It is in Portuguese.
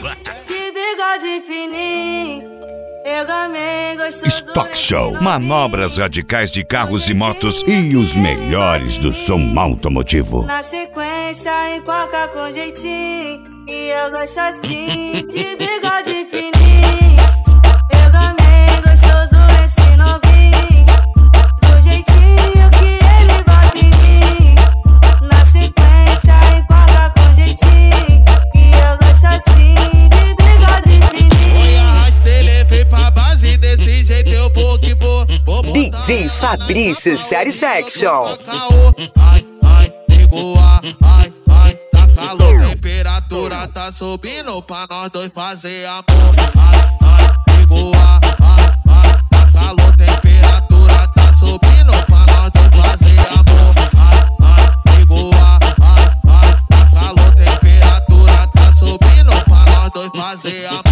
De bigode fininho, Stock Show, manobras radicais de carros e motos e os melhores do som automotivo. Na sequência, emplaca com jeitinho, e eu gosto assim. De bigode fininho, eu gostoso esse novinho, do jeitinho que ele bota em mim. Na sequência, emplaca com jeitinho, e eu gosto assim. De bigode fininho. Oi, arrasta ele, vem pra base, desse jeito eu vou que vou. DJ Fabrício Satisfaction. Ai, ai, nego, ai, tá calor, temperatura tá subindo pra nós dois fazer amor. Ai, ai, nego, ai, tá calor, temperatura tá subindo pra nós dois fazer amor. Ai, nego, ai, tá calor, temperatura tá subindo pra nós dois fazer amor.